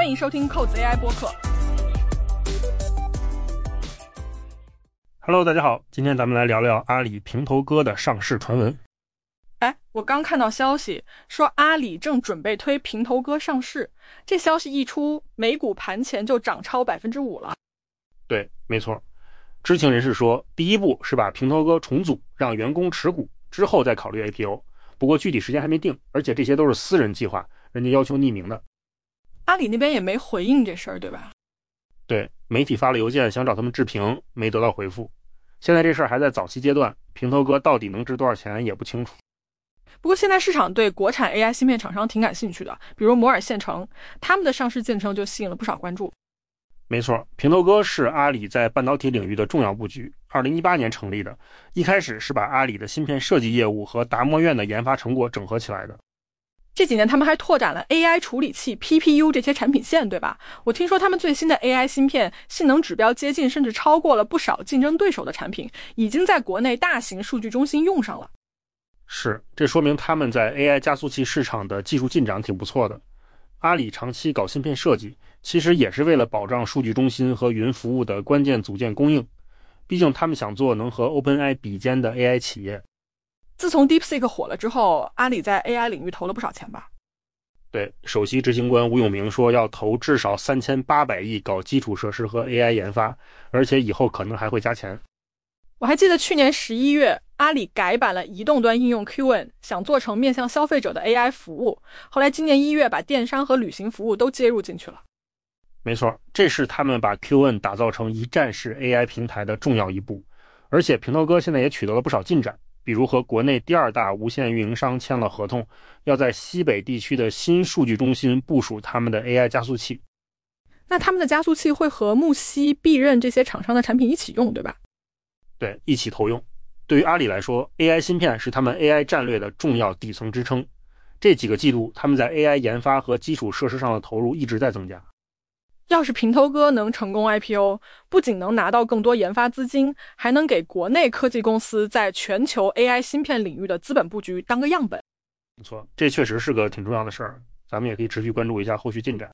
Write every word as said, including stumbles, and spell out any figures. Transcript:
欢迎收听扣子 A I 播客。 Hello， 大家好，今天咱们来聊聊阿里平头哥的上市传闻。 哎，我刚看到消息说阿里正准备推平头哥上市，这消息一出，美股盘前就涨超 百分之五 了。 对，没错。知情人士说，第一步是把平头哥重组，让员工持股，之后再考虑 I P O。不过具体时间还没定，而且这些都是私人计划，人家要求匿名的。 阿里那边也没回应这事儿，对吧？ 对，媒体发了邮件想找他们置评，没得到回复。现在这事儿还在早期阶段，平头哥到底能值多少钱也不清楚。 不过现在市场对国产 A I 芯片厂商挺感兴趣的，比如摩尔线程，他们的上市进程就吸引了不少关注。 没错，平头哥是阿里在半导体领域的重要布局，二零一八年成立的，一开始是把阿里的芯片设计业务和达摩院的研发成果整合起来的。 这几年他们还拓展了 A I 处理器 P P U 这些产品线，对吧？我听说他们最新的 A I 芯片性能指标接近甚至超过了不少竞争对手的产品，已经在国内大型数据中心用上了。 是，这说明他们在 A I 加速器市场的技术进展挺不错的。阿里长期搞芯片设计，其实也是为了保障数据中心和云服务的关键组件供应，毕竟他们想做能和 OpenAI 比肩的 A I 企业。 自从 DeepSeek 火了之后，阿里在 A I 领域投了不少钱吧？ 对，首席执行官吴永明说要投至少三千八百亿搞基础设施和 A I 研发，而且以后可能还会加钱。 我还记得去年十一月，阿里改版了移动端应用 Q N， 想做成面向消费者的 A I 服务。后来今年一月把电商和旅行服务都接入进去了。 没错，这是他们把 Q N 打造成一站式 A I 平台的重要一步。而且平头哥现在也取得了不少进展，比如和国内第二大无线运营商签了合同，要在西北地区的新数据中心部署他们的 A I 加速器。 那他们的加速器会和木犀、必任这些厂商的产品一起用，对吧？ 对，一起投用。对于阿里来说， A I 芯片是他们 A I 战略的重要底层支撑。这几个季度，他们在 A I 研发和基础设施上的投入一直在增加。 要是平头哥能成功 I P O， 不仅能拿到更多研发资金，还能给国内科技公司在全球 A I 芯片领域的资本布局当个样本。 没错，这确实是个挺重要的事儿，咱们也可以持续关注一下后续进展。